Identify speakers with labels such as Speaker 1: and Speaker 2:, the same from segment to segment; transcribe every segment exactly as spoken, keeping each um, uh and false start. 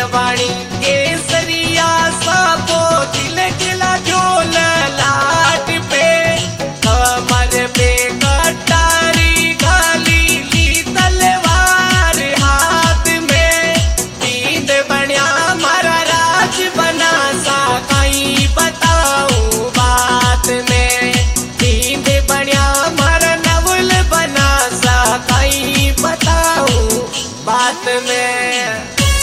Speaker 1: शेरवाणी केसरिया साबो दिल गिला झोल लाट पे कमर पे कटारी गाली ली तलवार हाथ में नींद बनिया मारा राज बना सा कहीं बताऊं बात में नींद बनिया मारा नवल बना सा कहीं बताऊं बात में।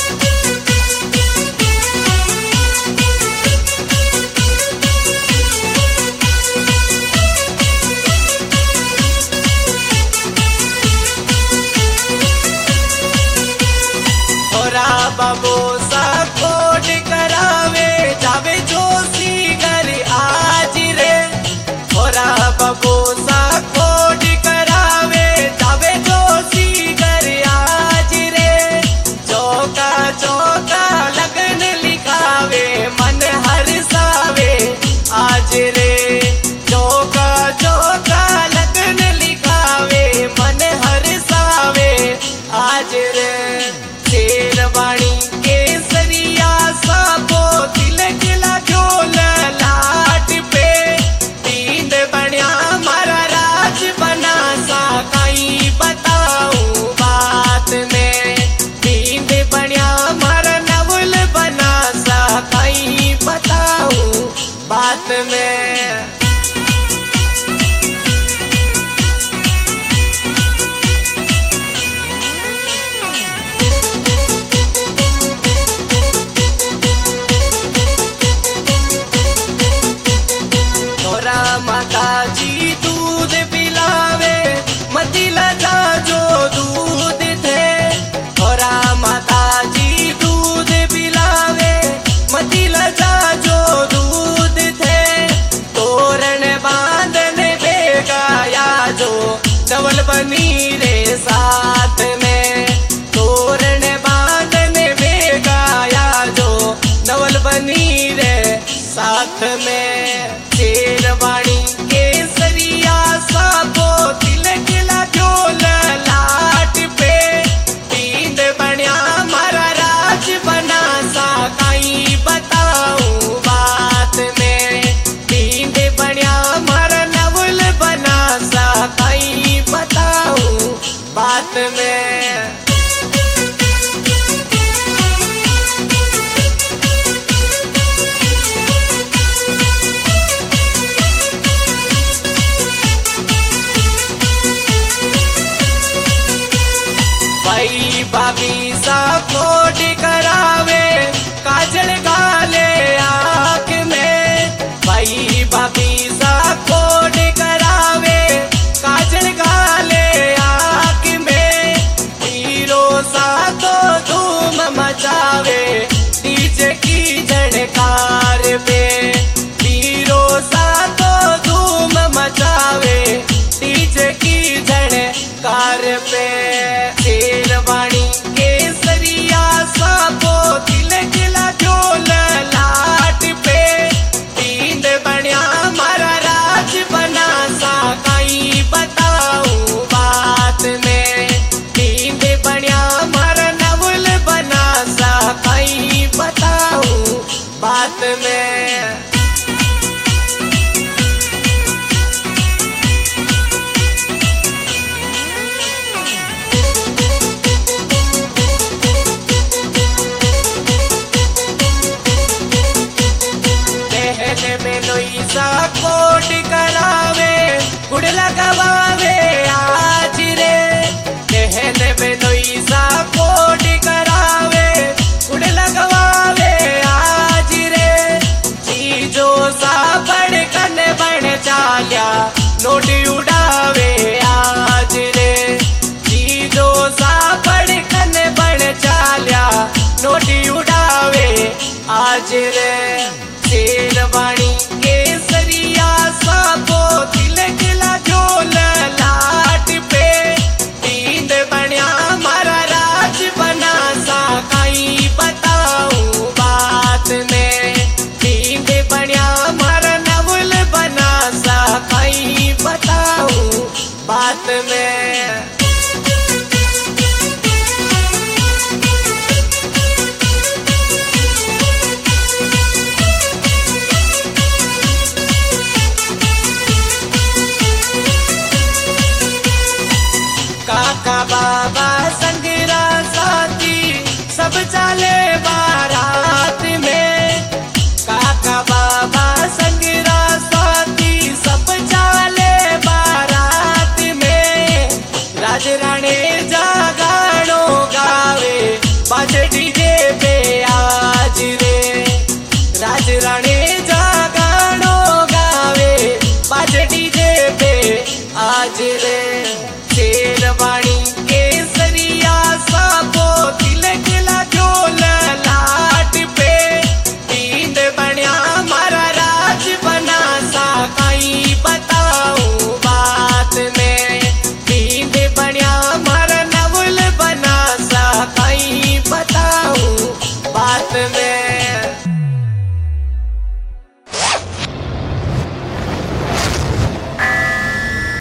Speaker 1: बाबो सा कोड करावे जावे जोशी घर आज रे होरा बाबो सा कोड करावे जावे जोशी घर आज रे चौका चौका लगन लिखावे मन हरसावे आज रे चौका चौका लगन लिखावे मन हरसावे आज रे। शेरवाणी केसरिया साबो दिल गिला झोल लाट पे नींद बनिया मारा राज बना सा कहीं बताऊं बात में नींद बनिया मारा नवल बना सा कहीं बताऊं बात में। माता जी दूध पिलावे मती लजा जो दूध थे थोड़ा माता जी दूध पिलावे मती लजा जो दूध थे तोरण बांधने बेगाया जो डबल बनी रे साथ में तोरण बांधने बेगाया जो डबल बनी रे साथ में। शेरवाणी केसरिया साबो दिल गिला झोल लाट पे नींद बनिया मारा राज बना सा कहीं बताऊं बात में नींद बनिया मारा नवल बना सा कहीं बताऊं बात में। भाई भाभी सा कोड करावे काजल गाले आँख में भाई भाभी सा कोड करावे काजल गाले आँख में हीरो सा तो धूम मचावे डीजे की झड़कार पे हीरो सा तो धूम मचावे डीजे की झड़कार पे। शेरवाणी केसरिया साबो दिल गिला झोल लाट पे नींद बनिया मारा राज बना सा कहीं बताऊं बात में नींद बनिया मारा नवल बना सा कहीं बताऊं बात में। सा कोड करावे गुड़ लगवावे आज रे कहन में सा कोड करावे गुड़ लगवावे आज रे चीजो सा बड़ कन बन चाल्या नोट उड़ावे आज रे चीजो सा बड़ कन बन चाल्या नोट उड़ावे आज रे। शेरवाणी केसरिया साबो दिल गिला झोल लाट पे नींद बनिया मारा राज बना सा कहीं बताऊं बात में नींद बनिया मारा नवल बना सा कहीं बताऊं बात में। आज रे